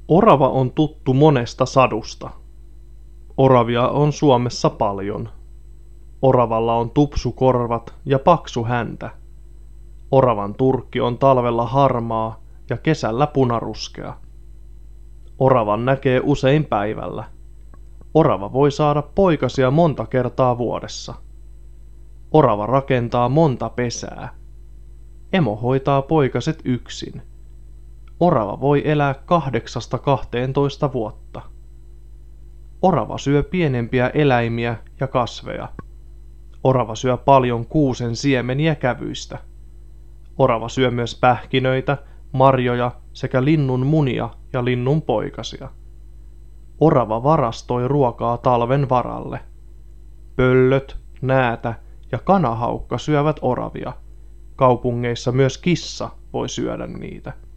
Orava on tuttu monesta sadusta. Oravia on Suomessa paljon. Oravalla on tupsukorvat ja paksu häntä. Oravan turkki on talvella harmaa ja kesällä punaruskea. Oravan näkee usein päivällä. Orava voi saada poikasia monta kertaa vuodessa. Orava rakentaa monta pesää. Emo hoitaa poikaset yksin. Orava voi elää 8–12 vuotta. Orava syö pienempiä eläimiä ja kasveja. Orava syö paljon kuusen siemeniä kävyistä. Orava syö myös pähkinöitä, marjoja sekä linnun munia ja linnun poikasia. Orava varastoi ruokaa talven varalle. Pöllöt, näätä ja kanahaukka syövät oravia. Kaupungeissa myös kissa voi syödä niitä.